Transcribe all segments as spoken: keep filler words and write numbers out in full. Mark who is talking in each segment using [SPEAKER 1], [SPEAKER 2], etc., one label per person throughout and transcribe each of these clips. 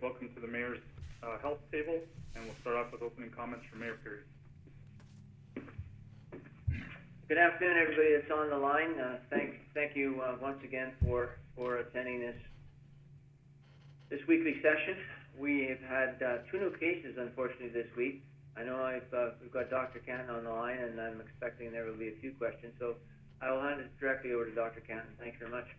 [SPEAKER 1] welcome to the Mayor's uh, Health Table, and we'll start off with opening comments from Mayor Perry.
[SPEAKER 2] Good afternoon, everybody that's on the line. Uh, thank, thank you uh, once again for, for attending this, this weekly session. We have had uh, two new cases, unfortunately, this week. I know I've, uh, we've got Doctor Canton on the line, and I'm expecting there will be a few questions. So I will hand it directly over to Doctor Canton. Thanks very much.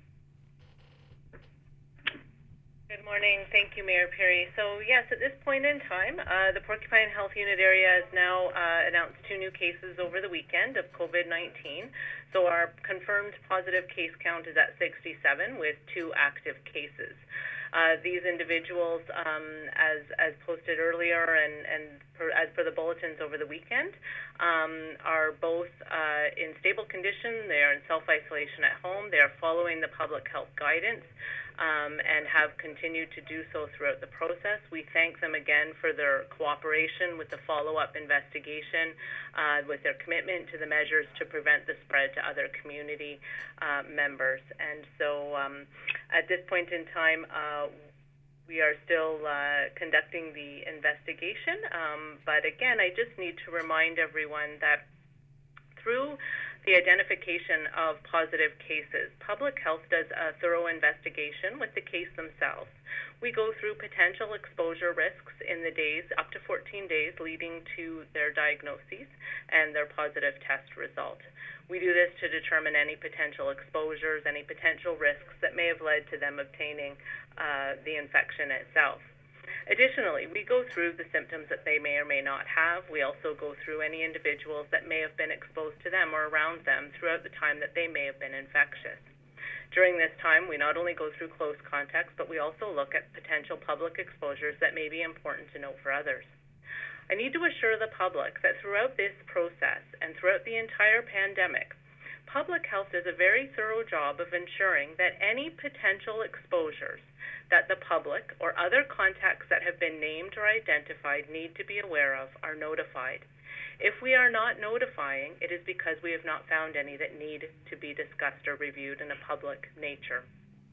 [SPEAKER 3] Good morning. Thank you, Mayor Perry. So, yes, at this point in time, uh, the Porcupine Health Unit area has now uh, announced two new cases over the weekend of COVID nineteen. So our confirmed positive case count is at sixty-seven with two active cases. Uh, these individuals, um, as, as posted earlier and, and per, as per the bulletins over the weekend, um, are both uh, in stable condition. They are in self-isolation at home. They are following the public health guidance um, and have continued to do so throughout the process. We thank them again for their cooperation with the follow-up investigation, uh, with their commitment to the measures to prevent the spread to other community uh, members. And so um, at this point in time, uh, we are still uh, conducting the investigation. Um, but again, I just need to remind everyone that through the identification of positive cases, public health does a thorough investigation with the case themselves. We go through potential exposure risks in the days, up to fourteen days, leading to their diagnoses and their positive test result. We do this to determine any potential exposures, any potential risks that may have led to them obtaining uh, the infection itself. Additionally, we go through the symptoms that they may or may not have. We also go through any individuals that may have been exposed to them or around them throughout the time that they may have been infectious. During this time, we not only go through close contacts, but we also look at potential public exposures that may be important to note for others. I need to assure the public that throughout this process and throughout the entire pandemic, public health does a very thorough job of ensuring that any potential exposures that the public or other contacts that have been named or identified need to be aware of are notified. If we are not notifying, it is because we have not found any that need to be discussed or reviewed in a public nature.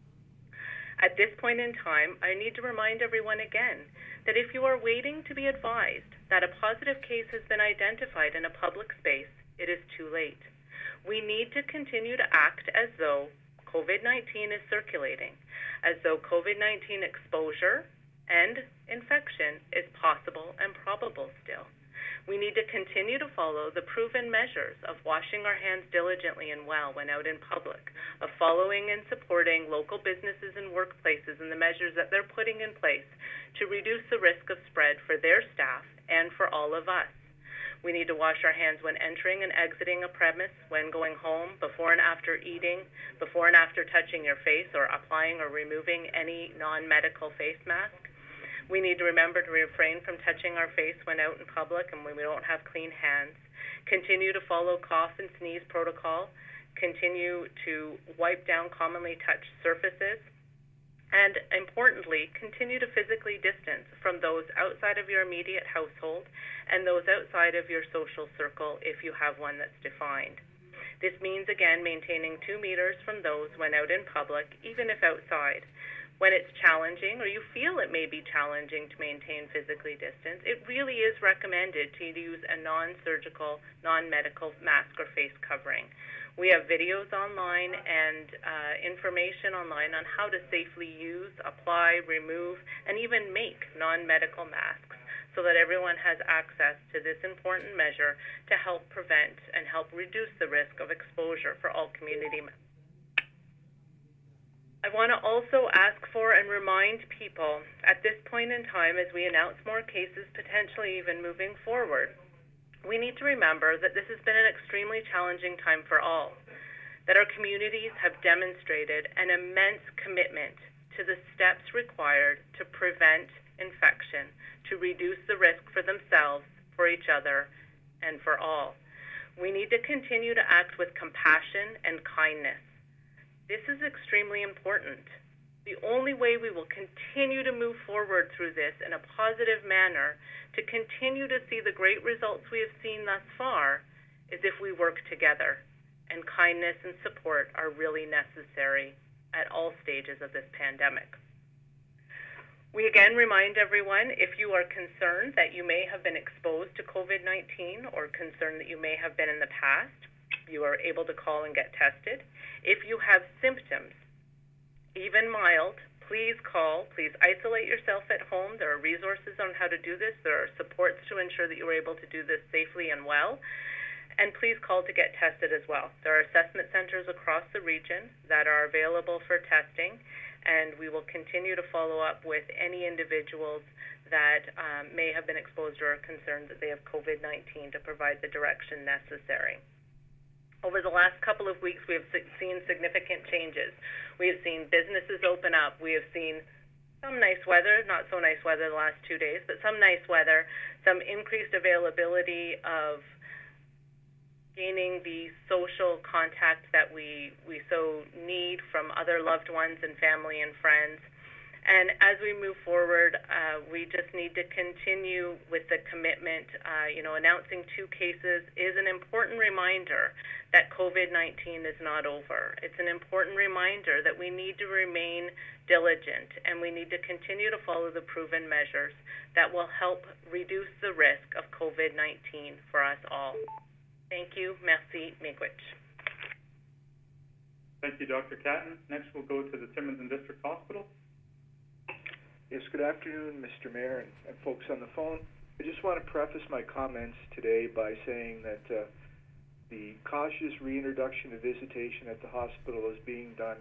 [SPEAKER 3] At this point in time, I need to remind everyone again that if you are waiting to be advised that a positive case has been identified in a public space, it is too late. We need to continue to act as though COVID nineteen is circulating, as though COVID nineteen exposure and infection is possible and probable still. We need to continue to follow the proven measures of washing our hands diligently and well when out in public, of following and supporting local businesses and workplaces and the measures that they're putting in place to reduce the risk of spread for their staff and for all of us. We need to wash our hands when entering and exiting a premise, when going home, before and after eating, before and after touching your face or applying or removing any non-medical face mask. We need to remember to refrain from touching our face when out in public and when we don't have clean hands. Continue to follow cough and sneeze protocol. Continue to wipe down commonly touched surfaces. And importantly, continue to physically distance from those outside of your immediate household and those outside of your social circle if you have one that's defined. This means, again, maintaining two meters from those when out in public, even if outside. When it's challenging or you feel it may be challenging to maintain physically distance, it really is recommended to use a non-surgical, non-medical mask or face covering. We have videos online and uh, information online on how to safely use, apply, remove, and even make non-medical masks so that everyone has access to this important measure to help prevent and help reduce the risk of exposure for all community members. I want to also ask for and remind people at this point in time, as we announce more cases, potentially even moving forward, we need to remember that this has been an extremely challenging time for all, that our communities have demonstrated an immense commitment to the steps required to prevent infection, to reduce the risk for themselves, for each other, and for all. We need to continue to act with compassion and kindness. This is extremely important. The only way we will continue to move forward through this in a positive manner, to continue to see the great results we have seen thus far, is if we work together. And kindness and support are really necessary at all stages of this pandemic. We again remind everyone, if you are concerned that you may have been exposed to COVID nineteen or concerned that you may have been in the past, you are able to call and get tested. If you have symptoms, even mild, please call. Please isolate yourself at home. There are resources on how to do this. There are supports to ensure that you are able to do this safely and well. And please call to get tested as well. There are assessment centers across the region that are available for testing, and we will continue to follow up with any individuals that um, may have been exposed or are concerned that they have COVID nineteen to provide the direction necessary. Over the last couple of weeks, we have seen significant changes. We have seen businesses open up. We have seen some nice weather, not so nice weather the last two days, but some nice weather, some increased availability of gaining the social contact that we, we so need from other loved ones and family and friends. And as we move forward, uh, we just need to continue with the commitment. Uh, you know, announcing two cases is an important reminder that COVID nineteen is not over. It's an important reminder that we need to remain diligent, and we need to continue to follow the proven measures that will help reduce the risk of COVID nineteen for us all. Thank you. Merci. Miigwech.
[SPEAKER 1] Thank you, Doctor Catton. Next, we'll go to the Timmins and District Hospital.
[SPEAKER 4] Yes, good afternoon, Mister Mayor and, and folks on the phone. I just want to preface my comments today by saying that uh, the cautious reintroduction of visitation at the hospital is being done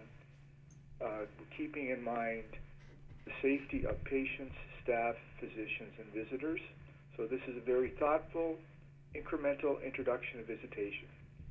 [SPEAKER 4] uh, keeping in mind the safety of patients, staff, physicians, and visitors. So this is a very thoughtful, incremental introduction of visitation.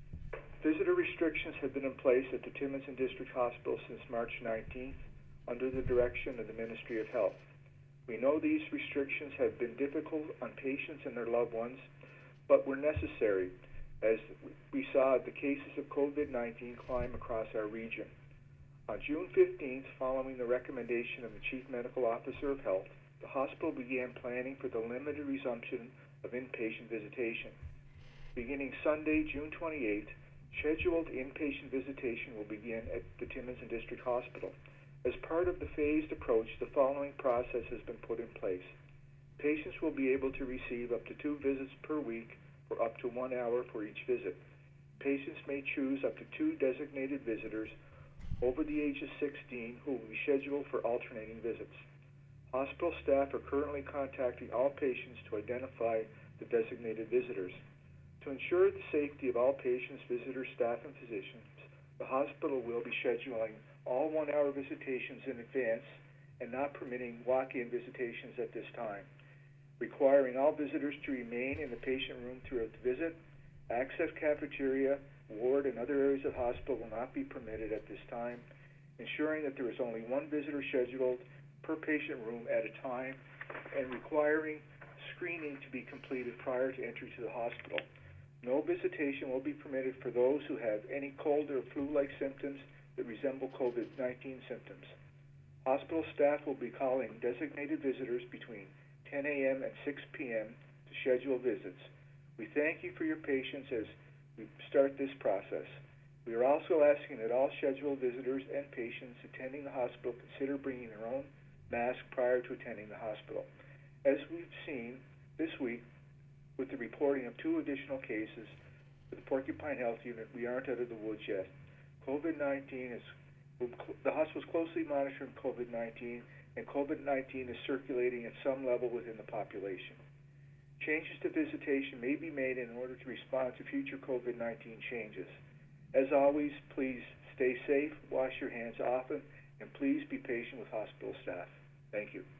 [SPEAKER 4] Visitor restrictions have been in place at the Timmins and District Hospital since March nineteenth under the direction of the Ministry of Health. We know these restrictions have been difficult on patients and their loved ones, but were necessary as we saw the cases of COVID nineteen climb across our region. On June fifteenth, following the recommendation of the Chief Medical Officer of Health, the hospital began planning for the limited resumption of inpatient visitation. Beginning Sunday, June twenty-eighth, scheduled inpatient visitation will begin at the Timmins and District Hospital. As part of the phased approach, the following process has been put in place. Patients will be able to receive up to two visits per week for up to one hour for each visit. Patients may choose up to two designated visitors over the age of sixteen who will be scheduled for alternating visits. Hospital staff are currently contacting all patients to identify the designated visitors. To ensure the safety of all patients, visitors, staff, and physicians, the hospital will be scheduling all one-hour visitations in advance and not permitting walk-in visitations at this time, requiring all visitors to remain in the patient room throughout the visit. Access cafeteria, ward, and other areas of the hospital will not be permitted at this time, ensuring that there is only one visitor scheduled per patient room at a time, and requiring screening to be completed prior to entry to the hospital. No visitation will be permitted for those who have any cold or flu-like symptoms that resemble COVID nineteen symptoms. Hospital staff will be calling designated visitors between ten a m and six p m to schedule visits. We thank you for your patience as we start this process. We are also asking that all scheduled visitors and patients attending the hospital consider bringing their own mask prior to attending the hospital. As we've seen this week with the reporting of two additional cases for the Porcupine Health Unit, we aren't out of the woods yet. COVID nineteen is, the hospital is closely monitoring COVID nineteen, and COVID nineteen is circulating at some level within the population. Changes to visitation may be made in order to respond to future COVID nineteen changes. As always, please stay safe, wash your hands often, and please be patient with hospital staff. Thank you.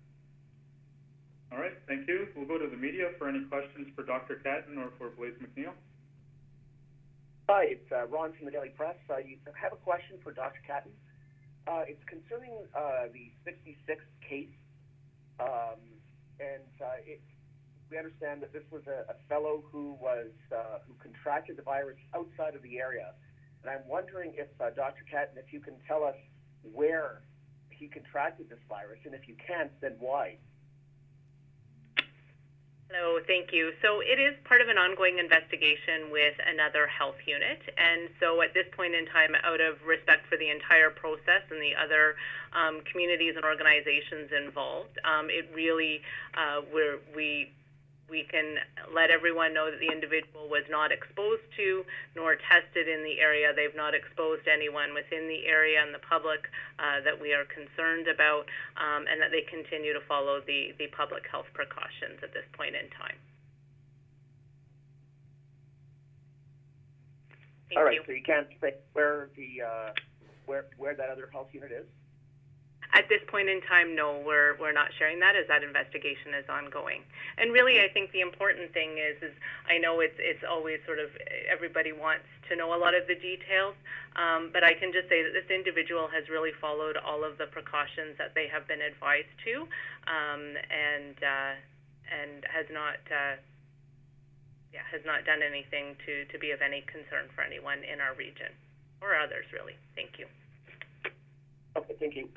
[SPEAKER 1] All right, thank you. We'll go to the media for any questions for Doctor Catton or for Blaise MacNeil.
[SPEAKER 5] Hi, it's uh, Ron from the Daily Press. I uh, have a question for Doctor Catton. Uh, it's concerning uh, the sixty-sixth case, um, and uh, it, we understand that this was a, a fellow who was uh, who contracted the virus outside of the area, and I'm wondering if uh, Doctor Catton, if you can tell us where he contracted this virus, and if you can't, then why.
[SPEAKER 3] Hello, thank you. So it is part of an ongoing investigation with another health unit, and so at this point in time, out of respect for the entire process and the other um, communities and organizations involved, um, it really uh, we're, we we can let everyone know that the individual was not exposed to nor tested in the area. They've not exposed anyone within the area and the public uh, that we are concerned about, um, and that they continue to follow the, the public health precautions at this point in time. Thank
[SPEAKER 5] All right,
[SPEAKER 3] you.
[SPEAKER 5] so you can't say where the uh, where where that other health unit is?
[SPEAKER 3] At this point in time, no, we're we're not sharing that as that investigation is ongoing. And really, I think the important thing is, is I know it's it's always sort of everybody wants to know a lot of the details, um, but I can just say that this individual has really followed all of the precautions that they have been advised to, um, and uh, and has not uh, yeah has not done anything to to be of any concern for anyone in our region or others, really. Thank you.
[SPEAKER 5] Okay, thank you.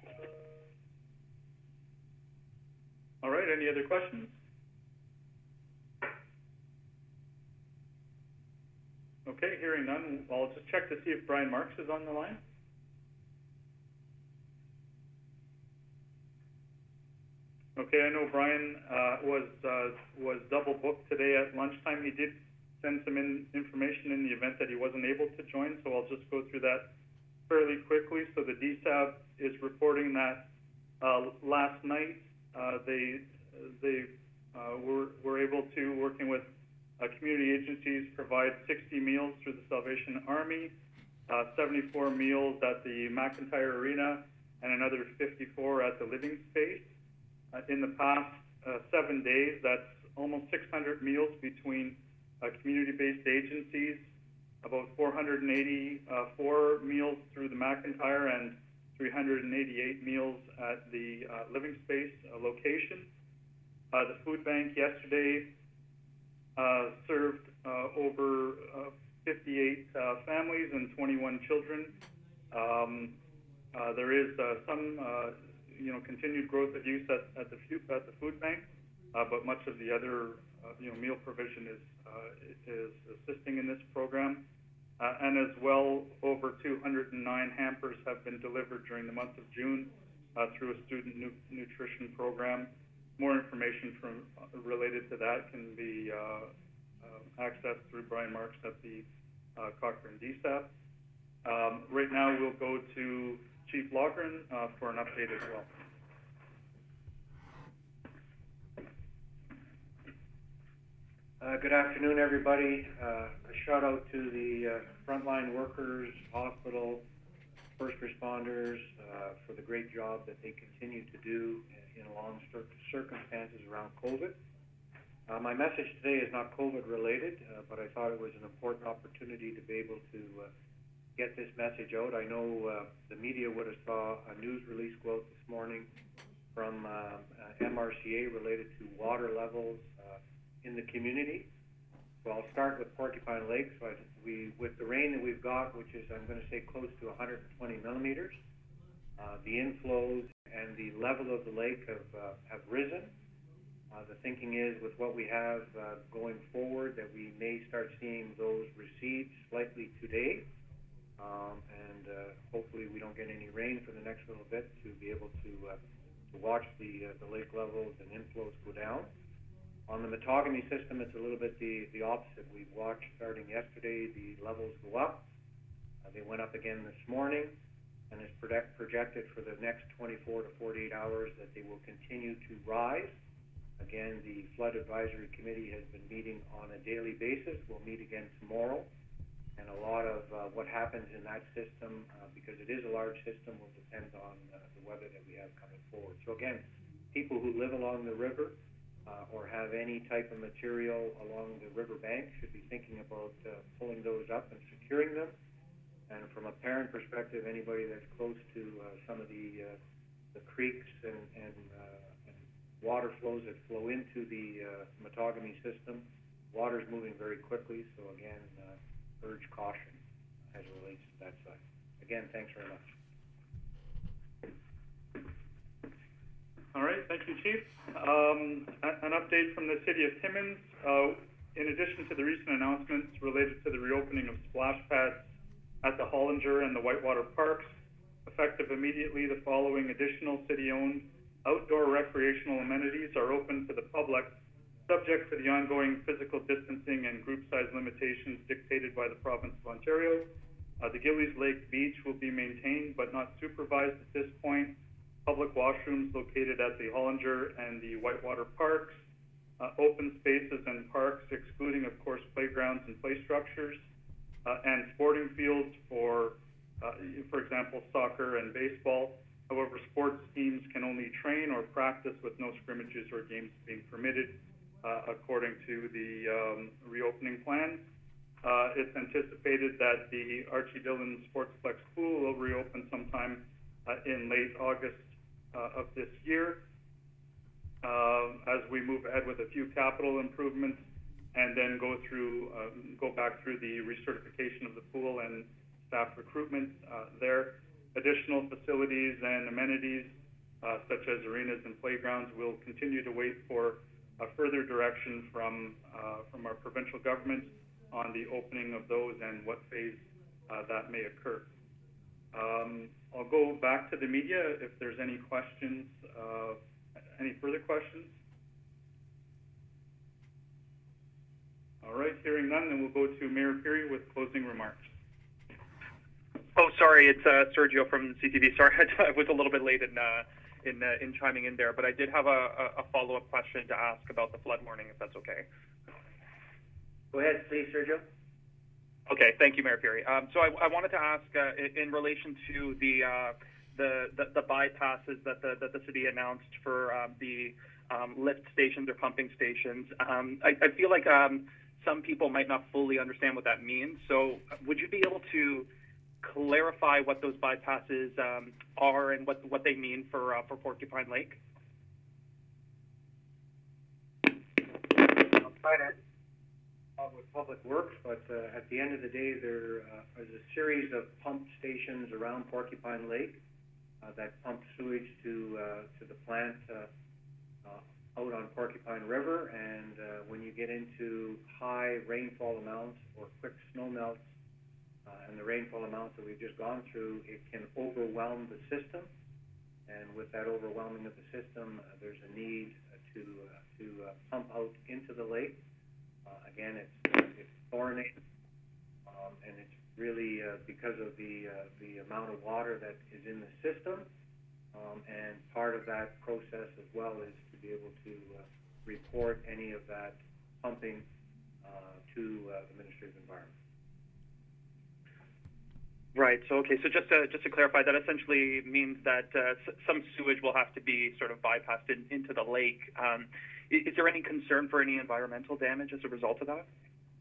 [SPEAKER 1] All right, any other questions? Okay, hearing none, I'll just check to see if Brian Marks is on the line. Okay, I know Brian uh, was uh, was double booked today at lunchtime. He did send some in information in the event that he wasn't able to join, so I'll just go through that fairly quickly. So the D S A B is reporting that uh, last night uh, they they uh, were were able to, working with uh, community agencies, provide sixty meals through the Salvation Army, uh, seventy-four meals at the McIntyre Arena, and another fifty-four at the Living Space. Uh, in the past uh, seven days, that's almost six hundred meals between uh, community-based agencies, about four hundred eighty-four meals through the McIntyre, and three hundred eighty-eight meals at the uh, Living Space uh, location. Uh, the food bank yesterday uh, served uh, over uh, fifty-eight uh, families and twenty-one children. Um, uh, there is uh, some, uh, you know, continued growth of use at, at the at the food bank, uh, but much of the other, uh, you know, meal provision is uh, is assisting in this program. Uh, and as well, over two hundred nine hampers have been delivered during the month of June uh, through a student nu nutrition program. More information from uh, related to that can be uh, uh, accessed through Brian Marks at the uh, Cochrane D S A B. Um, right now, we'll go to Chief Logren uh, for an update as well.
[SPEAKER 6] Uh, good afternoon, everybody. Uh, a shout out to the uh, frontline workers, hospital, first responders uh, for the great job that they continue to do in long circumstances around COVID. Uh, my message today is not COVID related, uh, but I thought it was an important opportunity to be able to uh, get this message out. I know uh, the media would have saw a news release go out this morning from uh, uh, M R C A related to water levels uh, in the community. So I'll start with Porcupine Lake. So I, we, with the rain that we've got, which is, I'm going to say, close to one hundred twenty millimeters, uh, the inflows and the level of the lake have, uh, have risen. Uh, the thinking is, with what we have uh, going forward, that we may start seeing those recede slightly today, um, and uh, hopefully we don't get any rain for the next little bit to be able to, uh, to watch the, uh, the lake levels and inflows go down. On the Matagami system, it's a little bit the, the opposite. We've watched starting yesterday the levels go up. Uh, they went up again this morning, and it's project, projected for the next twenty-four to forty-eight hours that they will continue to rise. Again, the Flood Advisory Committee has been meeting on a daily basis. We'll meet again tomorrow, and a lot of uh, what happens in that system, uh, because it is a large system, will depend on uh, the weather that we have coming forward. So again, people who live along the river uh, or have any type of material along the river bank should be thinking about uh, pulling those up and securing them. And from a parent perspective, anybody that's close to uh, some of the uh, the creeks and, and, uh, and water flows that flow into the uh, Matagami system, water's moving very quickly. So again, uh, urge caution as it relates to that side. Again, thanks very much.
[SPEAKER 1] All right, thank you, Chief. Um, a- an update from the City of Timmins. Uh, in addition to the recent announcements related to the reopening of splash pads at the Hollinger and the Whitewater Parks, effective immediately, the following additional city-owned outdoor recreational amenities are open to the public, subject to the ongoing physical distancing and group size limitations dictated by the province of Ontario. Uh, the Gillies Lake Beach will be maintained but not supervised at this point. Public washrooms located at the Hollinger and the Whitewater Parks, uh, open spaces and parks, excluding, of course, playgrounds and play structures, uh, and sporting fields for, uh, for example, soccer and baseball. However, sports teams can only train or practice with no scrimmages or games being permitted, uh, according to the um, reopening plan. Uh, it's anticipated that the Archie Dillon Sportsplex Pool will reopen sometime uh, in late August uh, of this year. Uh, as we move ahead with a few capital improvements and then go through, um, go back through the recertification of the pool and staff recruitment uh, there. Additional facilities and amenities uh, such as arenas and playgrounds will continue to wait for uh, further direction from, uh, from our provincial government on the opening of those and what phase uh, that may occur. Um, I'll go back to the media if there's any questions, uh, any further questions. All right, hearing none, then we'll go to Mayor Pirie with closing remarks.
[SPEAKER 7] Oh, sorry, it's uh, Sergio from C T V. Sorry, I was a little bit late in uh, in uh, in chiming in there, but I did have a, a follow-up question to ask about the flood warning, if that's okay.
[SPEAKER 2] Go ahead, please, Sergio.
[SPEAKER 7] Okay, thank you, Mayor Pirie. Um, so I, I wanted to ask uh, in, in relation to the, uh, the the the bypasses that the that the city announced for um, the um, lift stations or pumping stations. Um, I, I feel like um, some people might not fully understand what that means. So would you be able to clarify what those bypasses um, are and what what they mean for uh, for Porcupine Lake?
[SPEAKER 6] I'll try to help with Public Works, but uh, at the end of the day, there uh, is a series of pump stations around Porcupine Lake uh, that pump sewage to uh, to the plant uh, uh, out on Porcupine River. And uh, when you get into high rainfall amounts or quick snow melts, Uh, and the rainfall amounts that we've just gone through, it can overwhelm the system. And with that overwhelming of the system, uh, there's a need uh, to uh, to uh, pump out into the lake. Uh, again, it's uh, it's chlorinated, um, and it's really uh, because of the uh, the amount of water that is in the system. Um, and part of that process as well is to be able to uh, report any of that pumping uh, to uh, the Ministry of Environment.
[SPEAKER 7] Right. So, okay. So just to, just to clarify, that essentially means that uh, s- some sewage will have to be sort of bypassed in, into the lake. Um, is, is there any concern for any environmental damage as a result of that?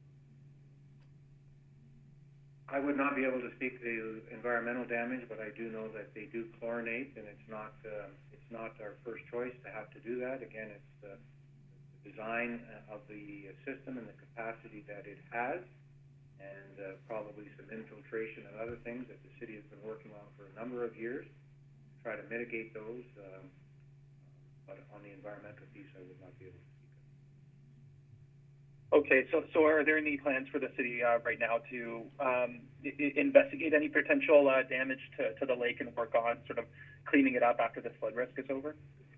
[SPEAKER 6] I would not be able to speak to environmental damage, but I do know that they do chlorinate, and it's not uh, it's not our first choice to have to do that. Again, it's the design of the system and the capacity that it has, and uh, probably some infiltration and other things that the city has been working on for a number of years to try to mitigate those. Um, but on the environmental piece, I would not be able to speak.
[SPEAKER 7] Okay, so so are there any plans for the city uh, right now to um, I- investigate any potential uh, damage to, to the lake and work on sort of cleaning it up after this flood risk is over?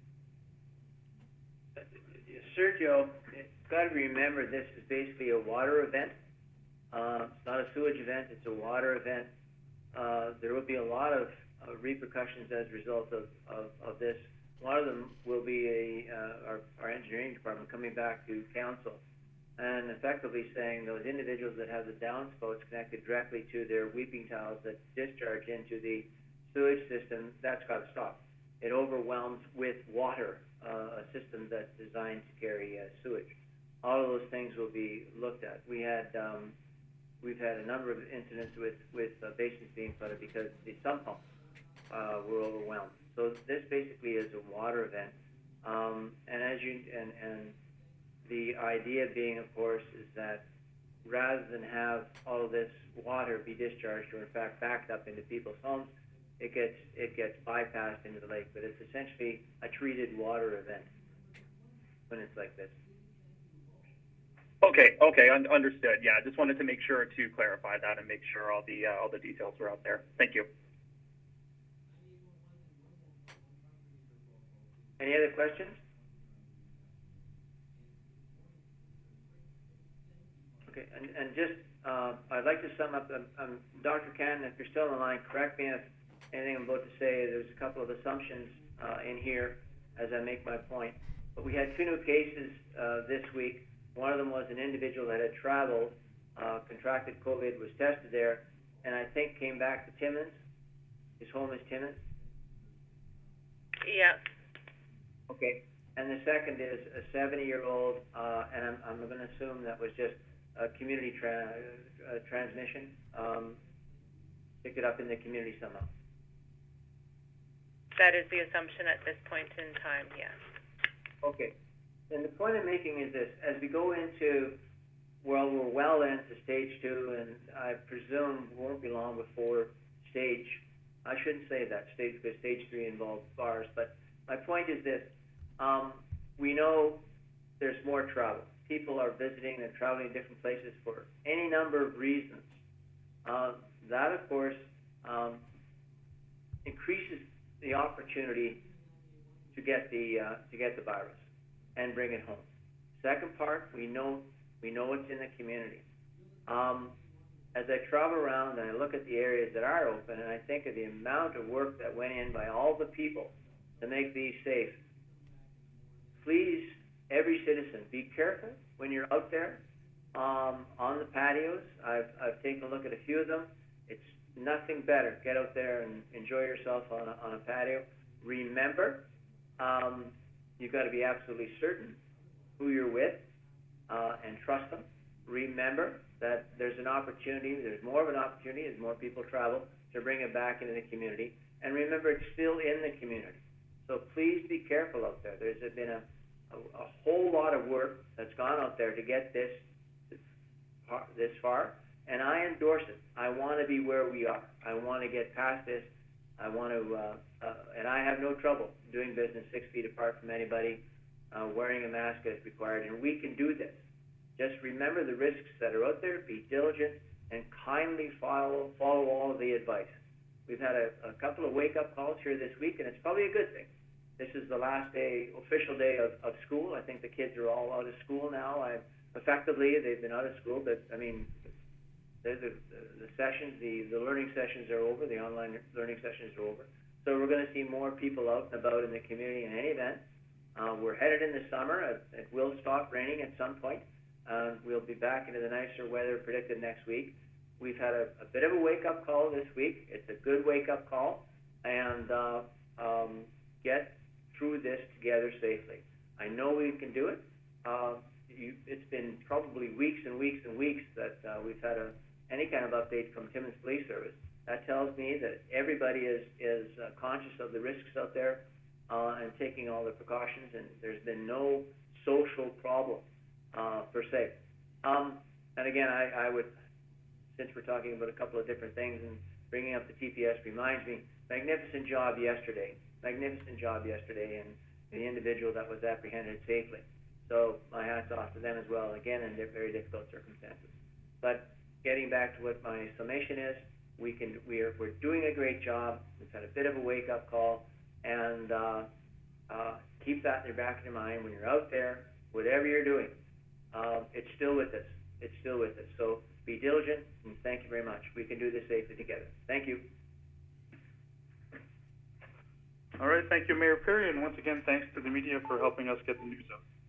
[SPEAKER 2] Sergio, you've got to remember this is basically a water event. Uh, it's not a sewage event, it's a water event. Uh, there will be a lot of uh, repercussions as a result of, of, of this. One of them will be a, uh, our, our engineering department coming back to council and effectively saying those individuals that have the downspouts connected directly to their weeping tiles that discharge into the sewage system, that's got to stop. It overwhelms with water uh, a system that's designed to carry uh, sewage. All of those things will be looked at. We had um, We've had a number of incidents with, with uh, basins being flooded because the sump pumps uh, were overwhelmed. So this basically is a water event. Um, and as you, and, and the idea being, of course, is that rather than have all of this water be discharged or in fact backed up into people's homes, it gets, it gets bypassed into the lake, but it's essentially a treated water event when it's like this.
[SPEAKER 7] Okay, okay, un- understood. Yeah, just wanted to make sure to clarify that and make sure all the uh, all the details were out there. Thank you.
[SPEAKER 2] Any other questions? Okay, and, and just, uh, I'd like to sum up, um, um, Doctor Cannon, if you're still on the line, correct me if anything I'm about to say, there's a couple of assumptions, uh, in here as I make my point. But we had two new cases, uh, this week. One of them was an individual that had traveled, uh, contracted COVID, was tested there, and I think came back to Timmins. His home is Timmins.
[SPEAKER 3] Yeah.
[SPEAKER 2] Okay. And the second is a seventy-year-old, uh, and I'm, I'm going to assume that was just a community tra- uh, transmission, um, picked it up in the community somehow.
[SPEAKER 3] That is the assumption at this point in time, yes.
[SPEAKER 2] Okay. And the point I'm making is this: as we go into, well, we're well into stage two, and I presume it won't be long before stage, I shouldn't say that, stage, because stage three involves bars, but my point is this: um, we know there's more travel. People are visiting and traveling to different places for any number of reasons. Uh, that, of course, um, increases the opportunity to get the uh, to get the virus and bring it home. Second part, we know we know it's in the community. Um, as I travel around and I look at the areas that are open, and I think of the amount of work that went in by all the people to make these safe, please, every citizen, be careful when you're out there um, on the patios. I've, I've taken a look at a few of them. It's nothing better. Get out there and enjoy yourself on a, on a patio. Remember, um, you've got to be absolutely certain who you're with uh, and trust them. Remember that there's an opportunity, there's more of an opportunity as more people travel to bring it back into the community. And remember, it's still in the community. So please be careful out there. There's been a, a, a whole lot of work that's gone out there to get this this far, and I endorse it. I want to be where we are. I want to get past this. I want to, uh, uh, and I have no trouble doing business six feet apart from anybody, uh, wearing a mask as required, and we can do this. Just remember the risks that are out there, be diligent, and kindly follow, follow all of the advice. We've had a, a couple of wake-up calls here this week, and it's probably a good thing. This is the last day, official day of, of school. I think the kids are all out of school now. I, effectively, they've been out of school, but, I mean, the, the, the sessions, the, the learning sessions are over, the online learning sessions are over. So we're going to see more people out and about in the community in any event. Uh, we're headed in the summer. It, it will stop raining at some point. Uh, we'll be back into the nicer weather predicted next week. We've had a, a bit of a wake-up call this week. It's a good wake-up call, and uh, um, get through this together safely. I know we can do it. Uh, you, it's been probably weeks and weeks and weeks that uh, we've had a, any kind of update from Timmins Police Service. That tells me that everybody is, is uh, conscious of the risks out there uh, and taking all the precautions, and there's been no social problem uh, per se. Um, and again, I, I would, since we're talking about a couple of different things, and bringing up the T P S reminds me, magnificent job yesterday, magnificent job yesterday, and the individual that was apprehended safely. So my hat's off to them as well, again, in very difficult circumstances. But getting back to what my summation is, we can, we are, we're doing a great job. We've had a bit of a wake-up call, and uh, uh, keep that in your back of your mind when you're out there, whatever you're doing. Uh, it's still with us. It's still with us. So be diligent, and thank you very much. We can do this safely together. Thank you.
[SPEAKER 1] All right, thank you, Mayor Perry, and once again, thanks to the media for helping us get the news out.